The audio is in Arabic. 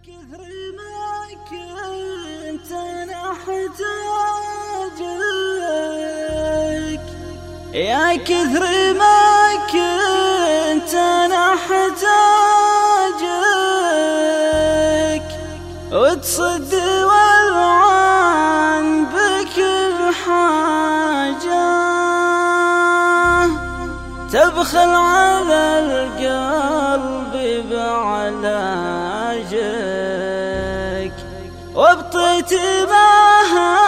كثر ما كنت أنا أحتاجك، يا كثر ما كنت أنا أحتاجك، وتصد والعن بكل حاجة، تبخل على القلب بعلاجك، وابطيت معها